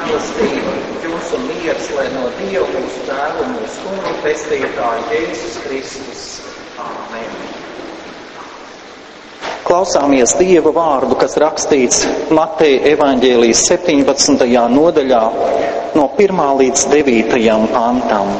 Mīlestība, jums un miers, lai no Dieva mūsu Tēva un mūsu Kunga un Pestītāja Jēzus Kristus. Āmen. Klausāmies Dieva vārdu, kas rakstīts Mateja evaņģēlijas 17. nodaļā no 1. līdz 9. pantam.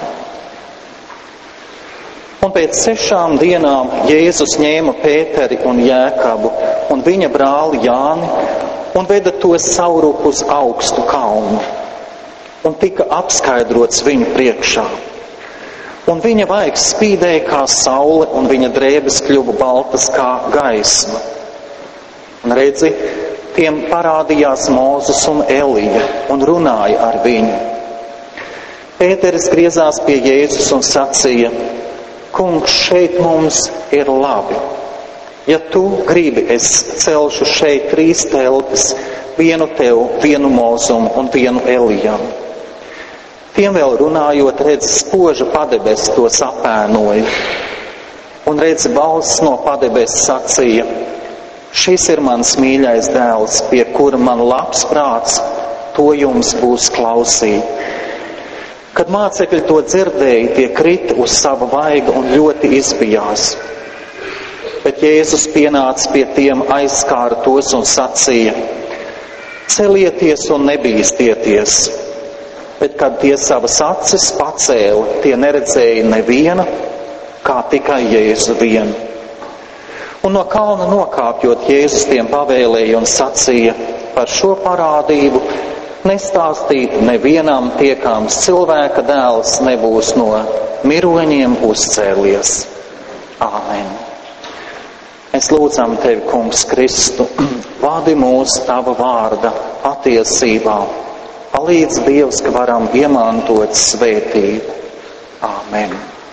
Un pēc 6 dienām Jēzus ņēma Pēteri un Jēkabu un viņa brāli Jāni un veda tos saurup uz augstu kalnu, un tika apskaidrots viņu priekšā. Un viņa vaigs spīdēja kā saule, un viņa drēbes kļuva baltas kā gaisma. Un redzi, tiem parādījās Mūzes un Elija, un runāja ar viņu. Pēteris griezās pie Jēzus un sacīja: Kungs, šeit mums ir labi. Ja tu gribi, es celšu šeit 3 teltis, vienu tev, vienu Mūzum un vienu Elijam. Tiem vēl runājot, redz, spoža padebes tos apēnoja. Un redz, balss no padebes sacīja: Šis ir mans mīļais dēls, pie kura man labs prāts, to jums būs klausīt. Kad mācekļi to dzirdēja, tie krita uz sava vaiga un ļoti izbijās. Bet Jēzus pienāca pie tiem, aizskāra tos un sacīja: Celieties un nebīstieties. Bet, kad tie savas acis pacēla, tie neredzēja neviena, kā tikai Jēzu vienu. Un no kalna nokāpjot, Jēzus tiem pavēlēja un sacīja: Par šo parādību nestāstīt nevienam, tiekams cilvēka dēls nebūs no miroņiem uzcēlies. Āmen. Mēs lūdzam Tevi, Kungs Kristu, vadi mūs Tava vārda patiesībā. Palīdz Dievs, ka varam iemantot svētību. Āmen.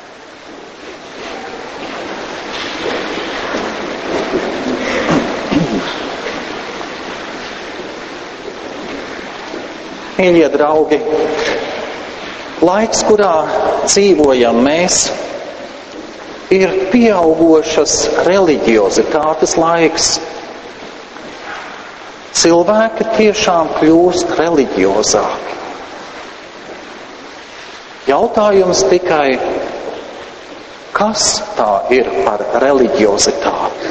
Mīļie draugi, laiks, kurā dzīvojam mēs, ir pieaugošas reliģiozitātes laiks. Cilvēki tiešām kļūst reliģiozāki. Jautājums tikai, kas tā ir par reliģiozitāti?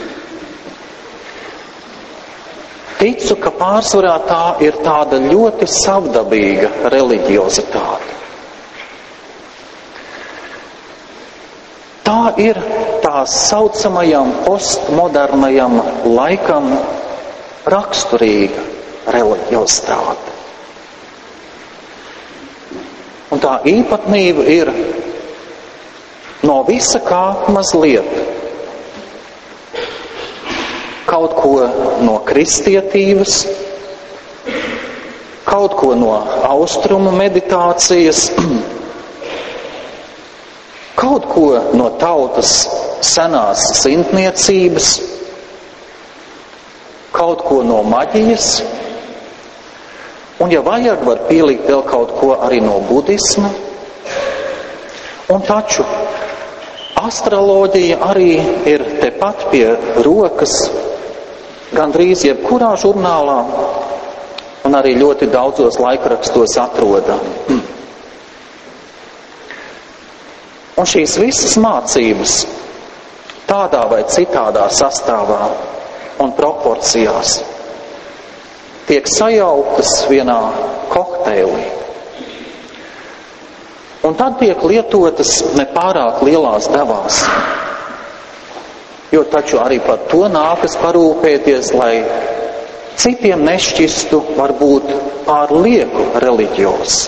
Ticu, ka pārsvarā tā ir tāda ļoti savdabīga reliģiozitāte. Tā ir tā saucamajam postmodernajam laikam raksturīga reliģiozitāte. Un tā īpatnība ir no visa kā mazliet. Kaut ko no kristietības, kaut ko no austrumu meditācijas, kaut ko no tautas senās zintniecības, kaut ko no maģijas, un, ja vajag, var pielikt vēl kaut ko arī no budisma. Un taču astroloģija arī ir tepat pie rokas, gandrīz jebkurā žurnālā, un arī ļoti daudzos laikrakstos atrodam. Un šīs visas mācības tādā vai citādā sastāvā un proporcijās tiek sajauktas vienā kokteilī. Un tad tiek lietotas nepārāk lielās devās. Jo taču arī par to nākas parūpēties, lai citiem nešķistu varbūt pārlieku reliģijos.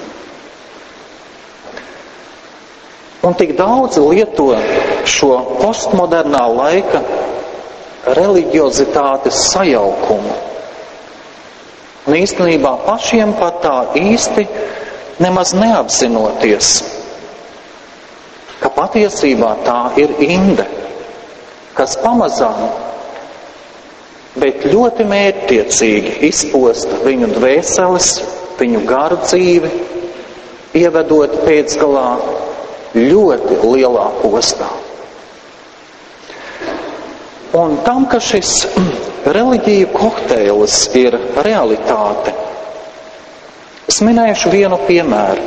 Un tik daudz lieto šo postmodernā laika reliģiozitātes sajaukumu. Un īstenībā pašiem pat tā īsti nemaz neapzinoties, ka patiesībā tā ir inde, kas pamazām, bet ļoti mērķtiecīgi izposta viņu dvēseles, viņu garu dzīvi, ievedot pēcgalā ļoti lielā postā. Un tam, ka šis reliģiju kokteilis ir realitāte, Es minēšu vienu piemēru.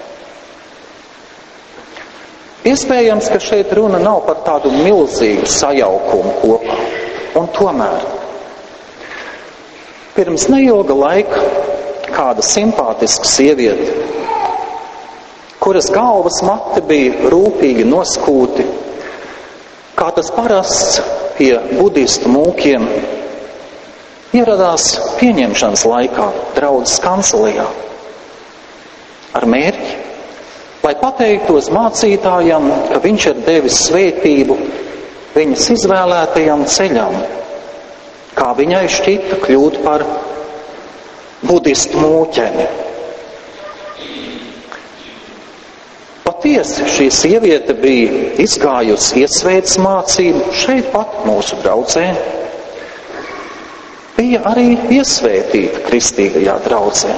Iespējams, ka šeit runa nav par tādu milzīgu sajaukumu kopā. Un tomēr, pirms neilga laika kāda simpātiska sieviete, kuras galvas mati bija rūpīgi noskūti, kā tas parasts pie budistu mūkiem, ieradās pieņemšanas laikā draudzes kancelējā ar mērķi, lai pateiktos mācītājam, ka viņš ir devis svētību viņas izvēlētajam ceļam, kā viņai šķita kļūt par budistu mūķeni. Patiesi šī sieviete bija izgājusi iesvētas mācību šeit pat mūsu draudzē. Bija arī iesvētīta kristīgajā draudzē.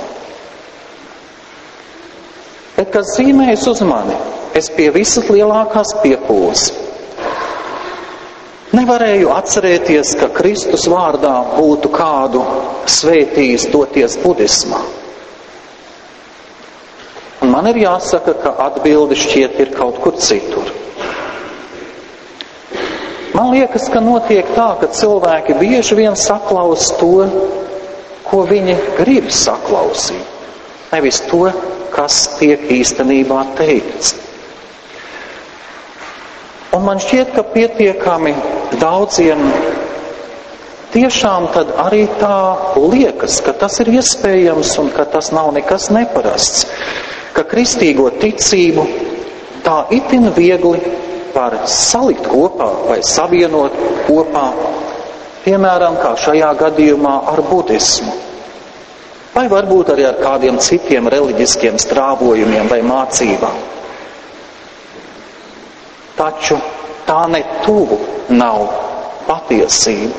Bet, kas zīmējas uz mani, es pie visas lielākās piepūles nevarēju atcerēties, ka Kristus vārdā būtu kādu svētījis doties budismā. Un man ir jāsaka, ka atbildi šķiet ir kaut kur citur. Man liekas, ka notiek tā, ka cilvēki bieži vien saklaus to, ko viņi grib saklausīt, nevis to, kas tiek īstenībā teikts. Un man šķiet, ka pietiekami daudziem tiešām tad arī tā liekas, ka tas ir iespējams un ka tas nav nekas neparasts, ka kristīgo ticību tā itin viegli var salikt kopā vai savienot kopā, piemēram, kā šajā gadījumā ar budismu, vai varbūt arī ar kādiem citiem reliģiskiem strāvojumiem vai mācībām. Taču tā ne tuvu nav patiesība.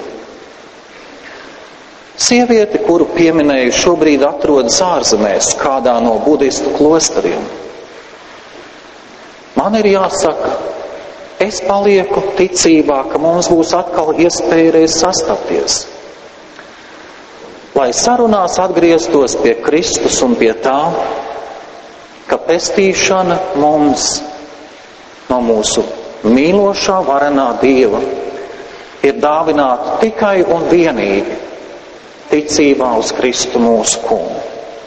Sieviete, kuru pieminēju, šobrīd atrodas ārzemēs kādā no budistu klosteriem. Man ir jāsaka, es palieku ticībā, ka mums būs atkal iespēja reiz sastapties, lai sarunās atgrieztos pie Kristus un pie tā, ka pestīšana mums no mūsu mīlošā varenā Dieva ir dāvināta tikai un vienīgi ticībā uz Kristu mūsu kungu.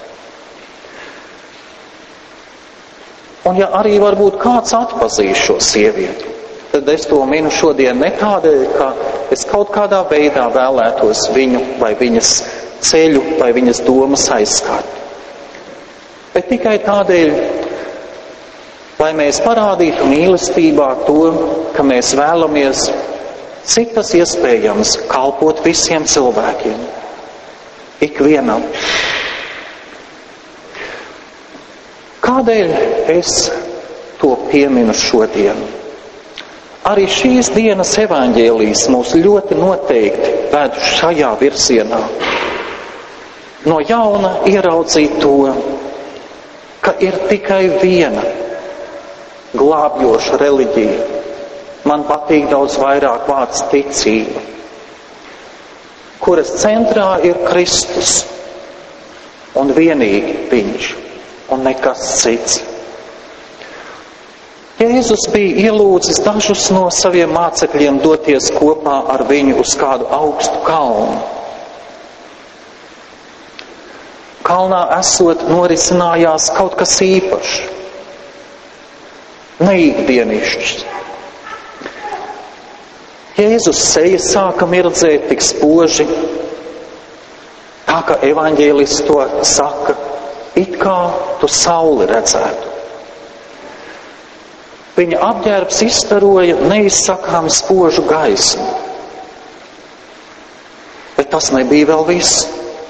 Un ja arī varbūt kāds atpazīs šo sievieti, tad es to minu šodien ne tādēļ, ka es kaut kādā veidā vēlētos viņu vai viņas ceļu vai viņas domas aizskart, bet tikai tādēļ, lai mēs parādītu mīlestībā to, ka mēs vēlamies, cik tas iespējams, kalpot visiem cilvēkiem, ikvienam. Kādēļ es to pieminu šodien? Arī šīs dienas evaņģēlijas mūs ļoti noteikti ved šajā virzienā. No jauna ieraudzīt to, ka ir tikai viena glābjoša reliģija. Man patīk daudz vairāk vārds ticība, kuras centrā ir Kristus un vienīgi viņš un nekas cits. Jēzus bija ielūdzis dažus no saviem mācekļiem doties kopā ar viņu uz kādu augstu kalnu. Kalnā esot norisinājās kaut kas īpašs, neikdienišķs. Jēzus seja sāka mirdzēt tik spoži, tā kā evaņģēlists to saka, it kā tu sauli redzētu. Viņa apģērbs izstaroja neizsakām spožu gaismu. Bet tas nebija vēl viss.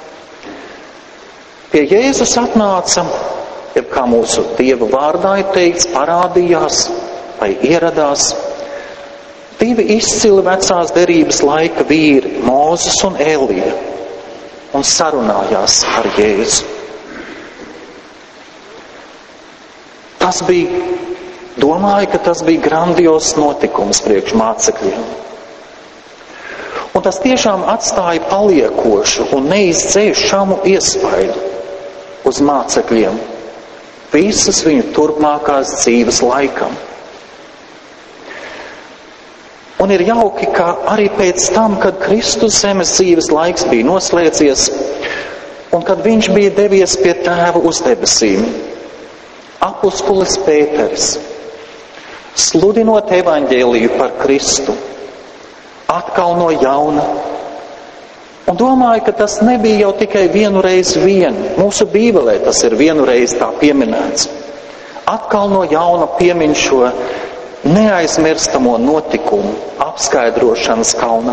Pie Jēzus atnāca, jeb kā mūsu Dieva vārdā ir teikts, parādījās vai ieradās divi izcili vecās derības laika vīri, Mūzes un Elija, un sarunājās ar Jēzu. Domāju, ka tas bija grandios notikums priekš mācekļiem. Un tas tiešām atstāja paliekošu un neizdzēšamu iespaidu uz mācekļiem visas viņu turpmākās dzīves laikam. Un ir jauki, ka arī pēc tam, kad Kristus zemes dzīves laiks bija noslēdzies, un kad viņš bija devies pie Tēva uz debesīm, apustulis Pēteris, sludinot evaņģēliju par Kristu, atkal no jauna, un domāju, ka tas nebija jau tikai vienu reizi vien. Mūsu Bībelē tas ir vienu reizi tā pieminēts. Atkal no jauna piemin šo neaizmirstamo notikumu apskaidrošanas kalnā.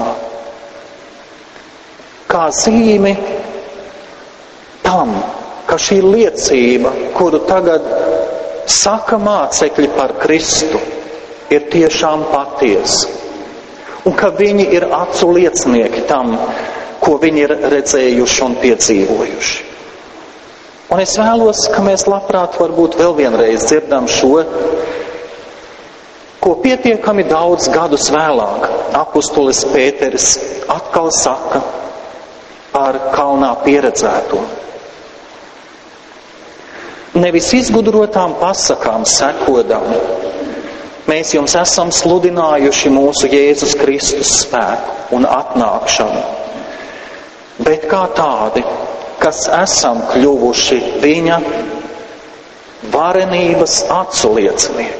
Kā zīmi tam, ka šī liecība, kuru tagad saka mācekļi par Kristu, ir tiešām patiesa. Un ka viņi ir acu liecinieki tam, ko viņi ir redzējuši un piedzīvojuši. Un es vēlos, ka mēs labprāt varbūt vēl vienreiz dzirdam šo, ko pietiekami daudz gadus vēlāk apustulis Pēteris atkal saka par kalnā pieredzēto. Nevis izgudrotām pasakām sekodam, mēs jums esam sludinājuši mūsu Jēzus Kristus spēku un atnākšanu, bet kā tādi, kas esam kļuvuši viņa varenības acu liecinieki.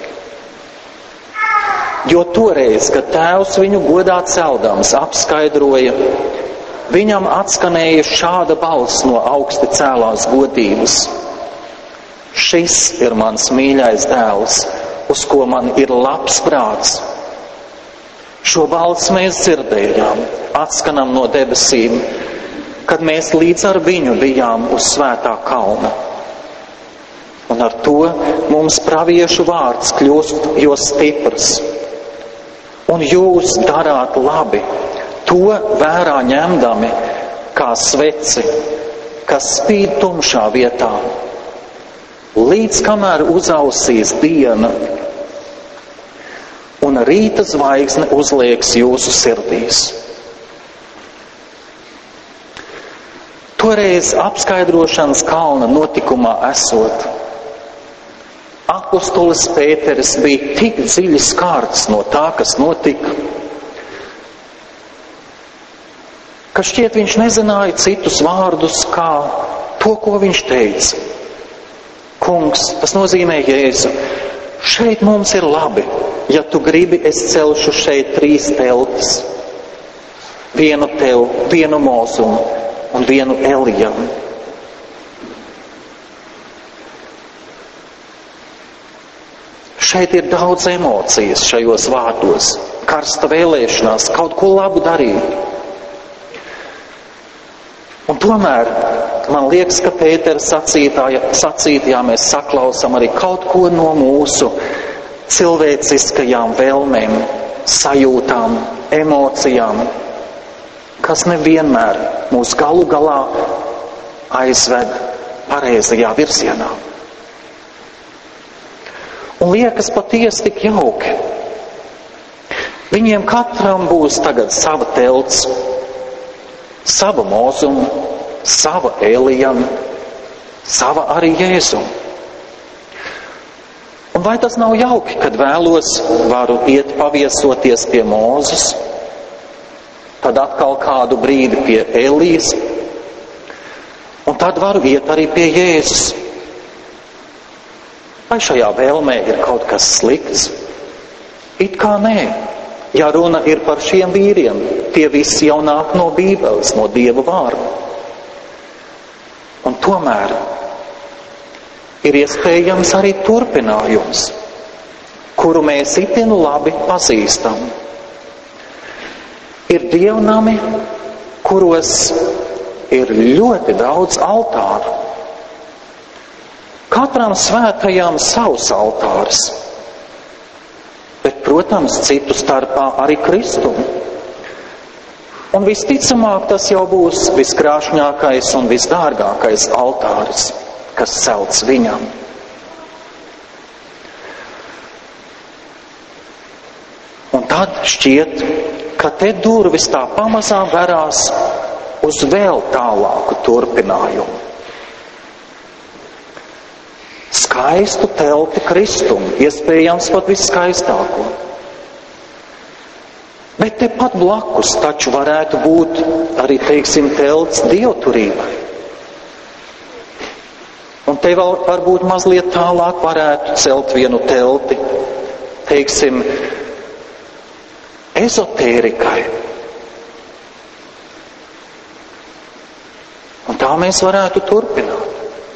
Jo toreiz, kad Tēvs viņu godā celdams apskaidroja, viņam atskanēja šāda balss no augsti cēlās godības: šis ir mans mīļais dēls, uz ko man ir labs prāts. Šo balsi mēs dzirdējām, atskanam no debesīm, kad mēs līdz ar viņu bijām uz svētā kalna. Un ar to mums praviešu vārds kļūst jo stiprs. Un jūs darāt labi, to vērā ņemdami kā sveci, kas spīd tumšā vietā, līdz kamēr uzausīs diena un rīta zvaigzne uzliekas jūsu sirdīs. Toreiz apskaidrošanas kalna notikumā esot, apustulis Pēteris bija tik dziļi skārts no tā, kas notika, ka šķiet viņš nezināja citus vārdus kā to, ko viņš teica. Kungs, tas nozīmē Jēzu, šeit mums ir labi, ja tu gribi, es celšu šeit 3 teltis. Vienu tev, vienu Mozumu un vienu Elijam. Šeit ir daudz emocijas šajos vārdos, karsta vēlēšanās kaut ko labu darīt. Un tomēr man liekas, ka Pētera sacītajā mēs saklausam arī kaut ko no mūsu cilvēciskajām vēlmēm, sajūtām, emocijām, kas nevienmēr mūs galu galā aizved pareizajā virzienā. Un liekas patiesi tik jauki. Viņiem katram būs tagad sava telts, sava Mozuma, sava Elijama, sava arī Jēzuma. Un vai tas nav jauki, kad vēlos, varu iet paviesoties pie Mūzes, tad atkal kādu brīdi pie Elijas, un tad varu iet arī pie Jēzus. Vai šajā vēlmē ir kaut kas slikts? It kā nē. Ja runa ir par šiem vīriem, tie visi jau nāk no Bībeles, no Dieva vārda. Un tomēr ir iespējams arī turpinājums, kuru mēs itinu labi pazīstam. Ir dievnami, kuros ir ļoti daudz altāru. Katram svētajām savs altārs, bet, protams, citu starpā arī Kristumu. Un visticamāk tas jau būs viskrāšņākais un visdārgākais altāris, kas celts viņam. Un tad šķiet, ka te durvis tā pamazām verās uz vēl tālāku turpinājumu. skaistu telti Kristumu, iespējams pat viskaistāko. Bet tepat blakus taču varētu būt arī, teiksim, telts dievturībai. Un te vēl varbūt mazliet tālāk varētu celt vienu telti, teiksim, ezotērikai. Un tā mēs varētu turpināt.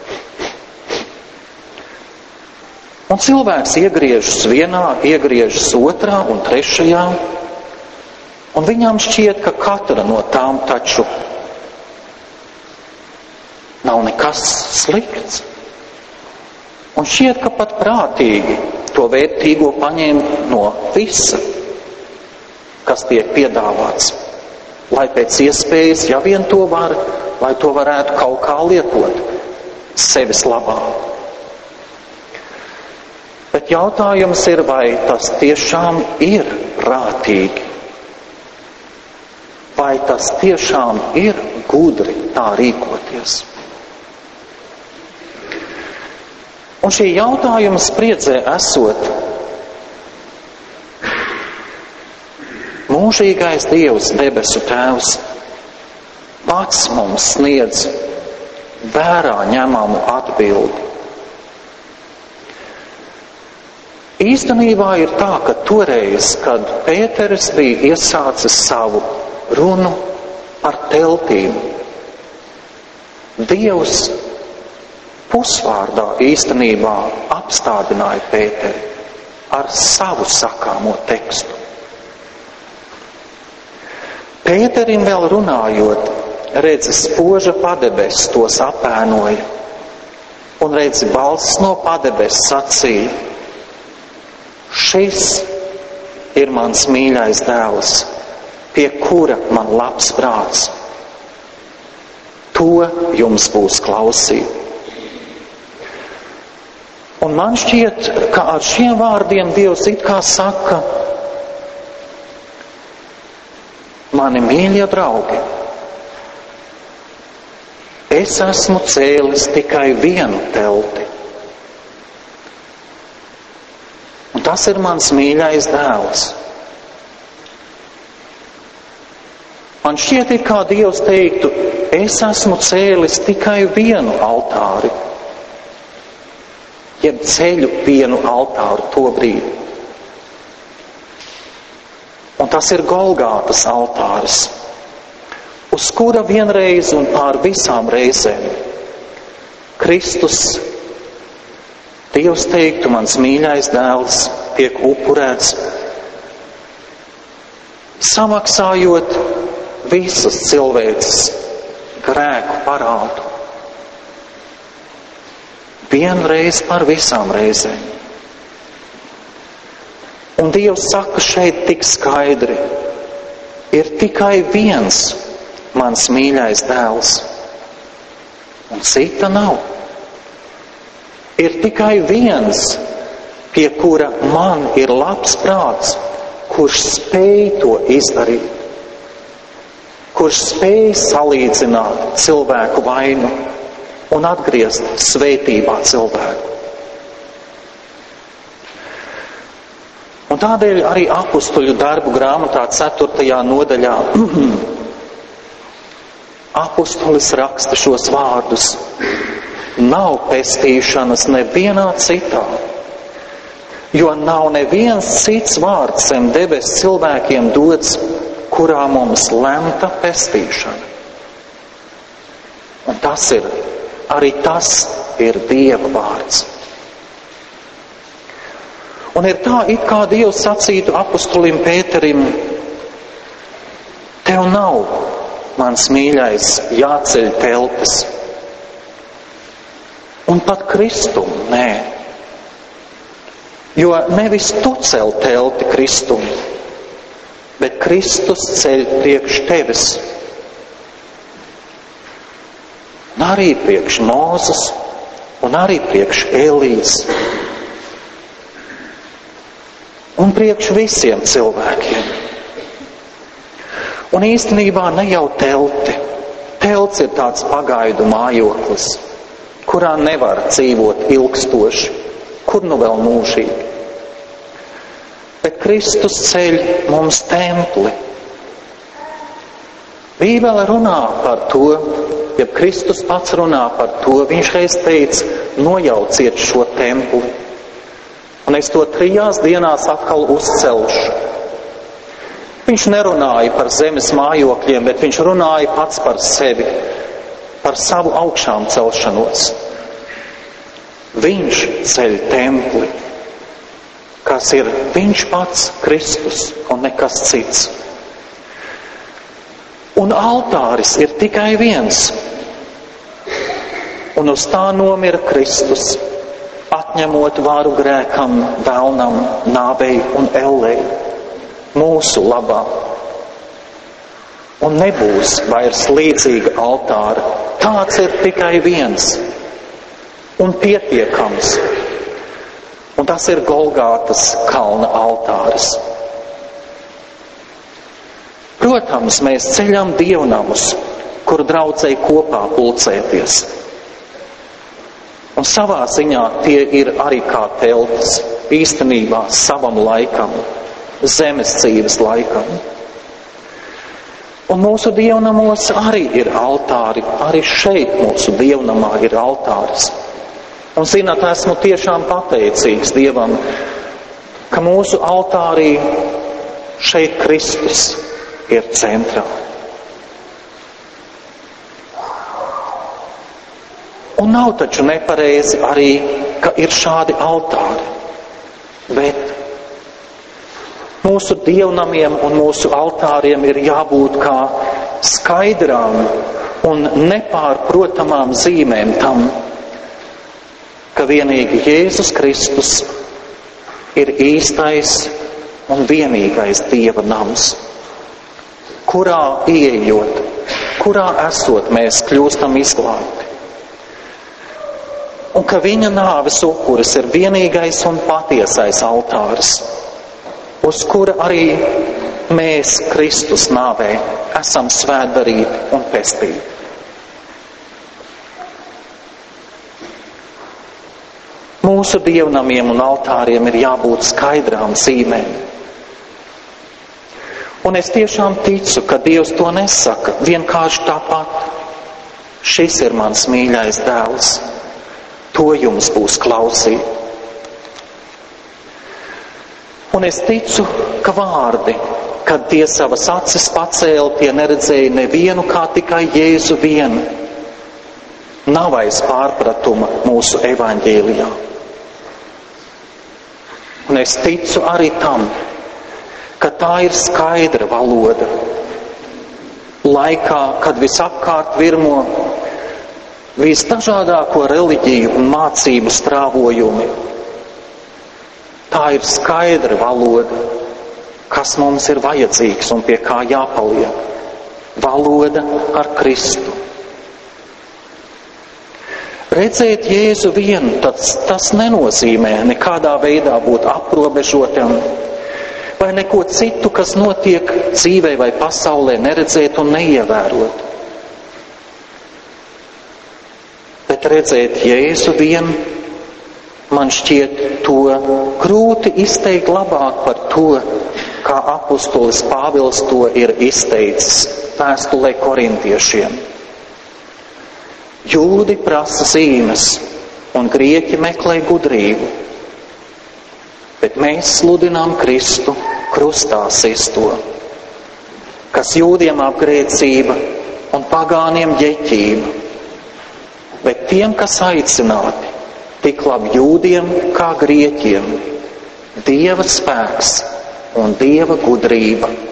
Un cilvēks iegriežas vienā, iegriežas otrā un trešajā, un viņam šķiet, ka katra no tām taču nav nekas slikts. Un šķiet, ka pat prātīgi to vērtīgo paņemt no visa, kas tiek piedāvāts, lai pēc iespējas, ja vien to var, lai to varētu kaut kā lietot sevis labā. Bet jautājums ir, vai tas tiešām ir prātīgi? Vai tas tiešām ir gudri tā rīkoties? Un šī jautājuma spriedzē esot, mūžīgais Dievs, debesu Tēvs, pats mums sniedz vērā ņemamu atbildi. Īstenībā ir tā, ka toreiz, kad Pēteris bija iesācis savu runu par teltīm, Dievs pusvārdā īstenībā apstādināja Pēteri ar savu sakāmo tekstu. Pēterim vēl runājot, redzi spoža padebes tos apēnoja, un redzi balss no padebes sacīja: šis ir mans mīļais dēls, pie kura man labs prāts. To jums būs klausīt. Un man šķiet, ka ar šiem vārdiem Dievs it kā saka: mani mīļie draugi, es esmu cēlis tikai vienu telti. Un tas ir mans mīļais dēls. Man šķiet, it kā Dievs teiktu: es esmu cēlis tikai vienu altāri, jeb ceļu vienu altāru to brīdi. Un tas ir Golgātas altāris, uz kura vienreiz un pār visām reizēm Kristus, Dievs teiktu, mans mīļais dēls, tiek upurēts, samaksājot visas cilvēces grēku parādu. Vienreiz par visām reizēm. Un Dievs saka šeit tik skaidri: ir tikai viens mans mīļais dēls, un cita nav. Ir tikai viens, pie kura man ir labs prāts, kurš spēj to izdarīt, kurš spēj salīdzināt cilvēku vainu un atgriezt svētībā cilvēku. Un tādēļ arī Apustuļu darbu grāmatā 4. nodaļā apustulis raksta šos vārdus: nav pestīšanas nevienā citā, jo nav neviens cits vārds zem debes cilvēkiem dots, kurā mums lemta pestīšana. Un tas ir Dieva vārds. Un ir tā, it kā Dievs sacītu apustulim Pēterim: tev nav, mans mīļais, jāceļ teltis. Un pat Kristumu nē. Jo nevis tu cel telti Kristumu, bet Kristus ceļ priekš tevis. Un arī priekš Mūzes, un arī priekš Elijas. Un priekš visiem cilvēkiem. Un īstenībā ne jau telti. Telts ir tāds pagaidu mājoklis, kurā nevar dzīvot ilgstoši, kur nu vēl mūžīgi. Bet Kristus ceļ mums templi. Bībele runā par to, ja Kristus pats runā par to, viņš reiz teica, nojauciet šo templi, un es to 3 dienās atkal uzcelšu. Viņš nerunāja par zemes mājokļiem, bet viņš runāja pats par sevi, par savu augšām celšanos. Viņš ceļ templi, kas ir viņš pats, Kristus, un nekas cits. Un altāris ir tikai viens, un uz tā nomira Kristus, atņemot varu grēkam, vēlnam, nāvei un ellei, mūsu labā. Un nebūs vairs līdzīga altāra, tāds ir tikai viens un pietiekams, un tas ir Golgātas kalna altāris. Protams, mēs ceļam dievnamus, kur draudzēji kopā pulcēties. Un savā ziņā tie ir arī kā teltis, īstenībā savam laikam, zemes dzīves laikam. Un mūsu dievnamos arī ir altāri, arī šeit mūsu dievnamā ir altāris. Un zināt, esmu tiešām pateicīgs Dievam, ka mūsu altārī šeit Kristus ir centrā. Un nav taču nepareizi arī, ka ir šādi altāri, bet mūsu dievnamiem un mūsu altāriem ir jābūt kā skaidrām un nepārprotamām zīmēm tam, ka vienīgi Jēzus Kristus ir īstais un vienīgais Dieva nams, kurā ieejot, kurā esot mēs kļūstam izglābti. Un ka viņa nāves upuris ir vienīgais un patiesais altārs, uz kura arī mēs Kristus nāvē esam svētdarīti un pestīti. Mūsu dievnamiem un altāriem ir jābūt skaidrām zīmēm. Un es tiešām ticu, ka Dievs to nesaka vienkārši tāpat. Šis ir mans mīļais dēls, to jums būs klausīt. Un es ticu, ka vārdi, kad tie savas acis pacēla, tie neredzēja nevienu kā tikai Jēzu vienu. Nav aiz pārpratuma mūsu evaņģēlijā. Un es ticu arī tam, ka tā ir skaidra valoda. Laikā, kad visapkārt virmo visdažādāko reliģiju un mācību strāvojumi, tā ir skaidra valoda, kas mums ir vajadzīgs un pie kā jāpaliek. Valoda ar Kristu. Redzēt Jēzu vienu, tas nenozīmē nekādā veidā būt aprobežotam, vai neko citu, kas notiek dzīvē vai pasaulē, neredzēt un neievērot. Bet redzēt Jēzu vienu, man šķiet to grūti izteikt labāk par to, kā apustulis Pāvils to ir izteicis vēstulē korintiešiem. Jūdi prasa zīmes un grieķi meklē gudrību, bet mēs sludinām Kristu krustā sisto, kas jūdiem apgrēcība un pagāniem ģeķība, bet tiem, kas aicināti, tik labi jūdiem kā grieķiem, Dieva spēks un Dieva gudrība